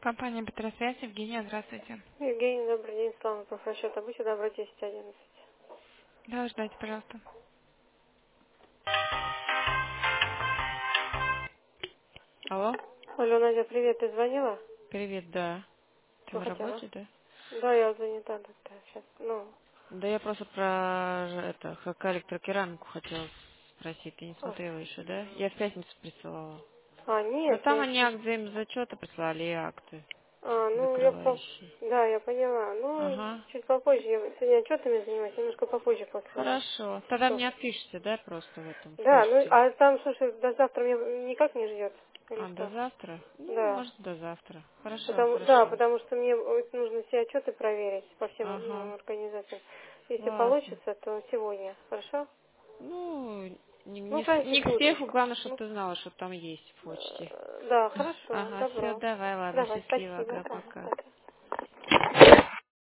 Компания Петросвязь, Евгения, здравствуйте. Евгений, добрый день, Слава, профрасчет, будьте добры, 1011. Да, ждайте, пожалуйста. Алло, Алло, Надя, привет, ты звонила? привет, да. Ты Что на хотела? работе, да? Да, я занята, да, сейчас, Да я просто про это, как электрокерамику хотела спросить. Ты не смотрела еще, да? Я в пятницу присылала. Но нет, там я они еще, акт взаимозачета прислали и акты я закрывающие. да, я поняла, Ага. чуть попозже, я сегодня отчетами занимаюсь, немножко попозже после. Хорошо. Тогда Что? мне отпишите, да, просто в этом, в Да, почте. а там, слушай, до завтра меня никак не ждет, или А, до что? завтра? Ну, Да, может, до завтра. Хорошо, да, хорошо. потому что мне нужно все отчеты проверить по всем Ага. организациям. Если Ладно. получится, то сегодня, хорошо? Ну, Ну, конечно, не к спеху, утречком. главное, чтобы ты знала, что там есть в почте. Да, хорошо, Ага, все, добро. давай, ладно, Давай, счастливо, спасибо. ага, Ага, пока. пока.